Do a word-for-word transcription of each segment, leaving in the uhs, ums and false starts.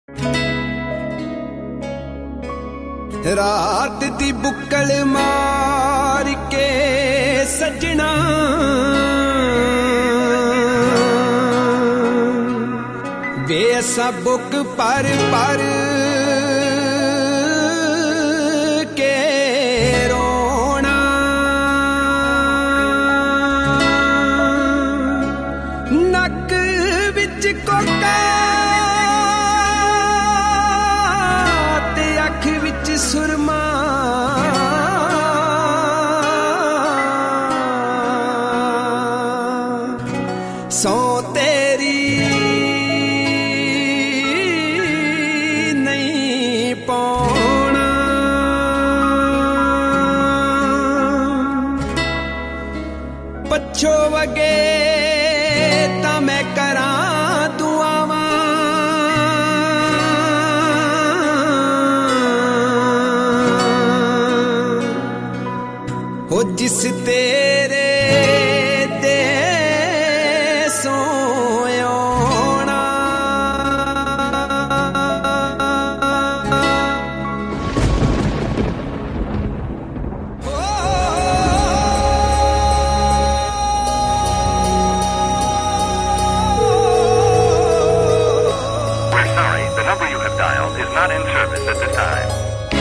रात दी बुक्कल मार के सजना वे असा बुक पर पर के रोना नक विच कोका ते अख विच सुरमा सौ तेरी नहीं पौना पछो वगे ता मैं करा दुआवां हो जिस तेरे दे सोयोना We're sorry, the number you have dialed is not in service at this time.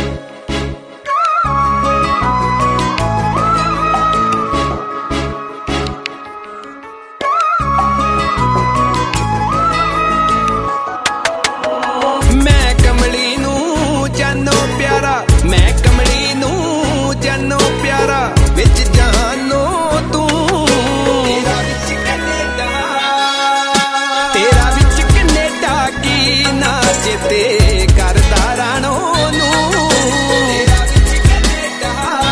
मैं कमली नू जानो प्यारा विच जानो तू तेरा विच कनेडा तेरा विच कनेडा की ना चेते करदा राणो नू तेरा विच कनेडा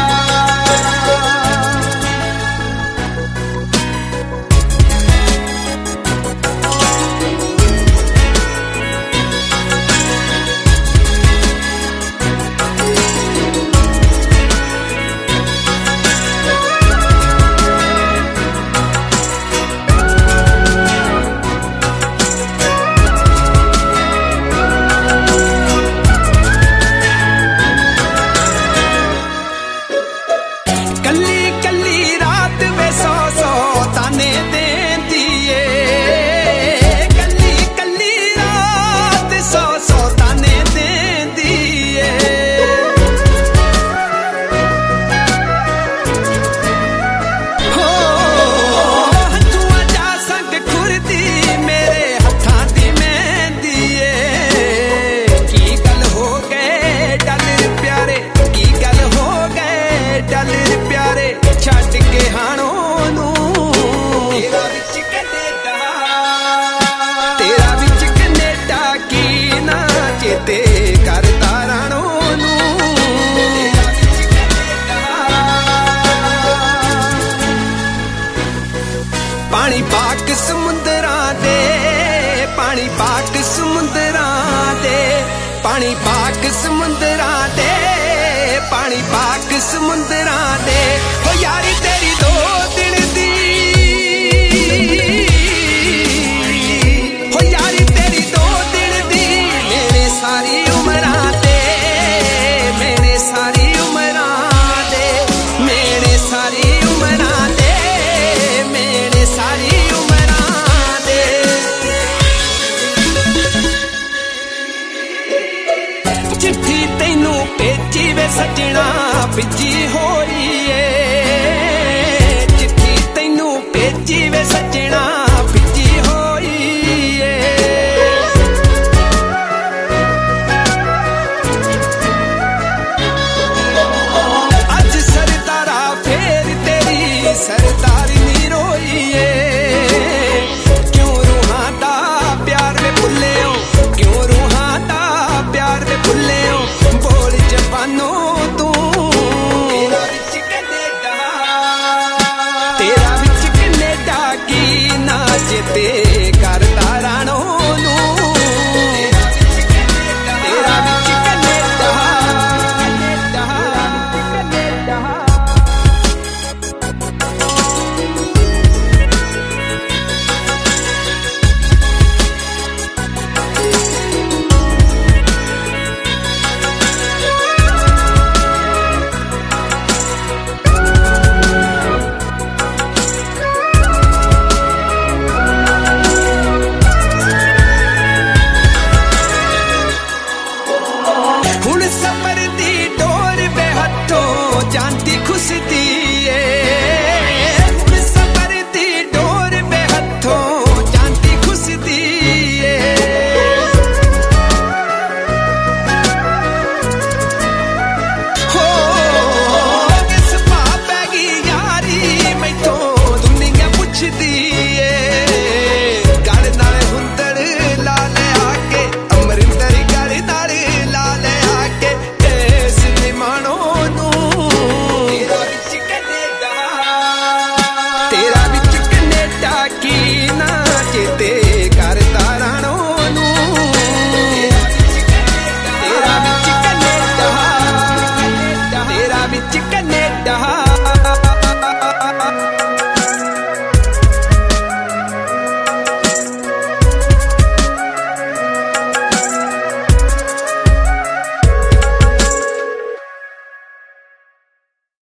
पानी पाक समुंदरां दे पानी पाक समुंदरां दे पानी पाक समुंदरां दे पानी पाक समुंदरां दे हो यारी तेरी दो दिन दी हो यारी तेरी दो दिन दी मेरे सारी उमरां दे मेरे सारी उमरां दे मेरे सारी उमरां दे मेरे सारी उमरां दे चिट्ठी तैनू भेजी वे सजना भिजी होई है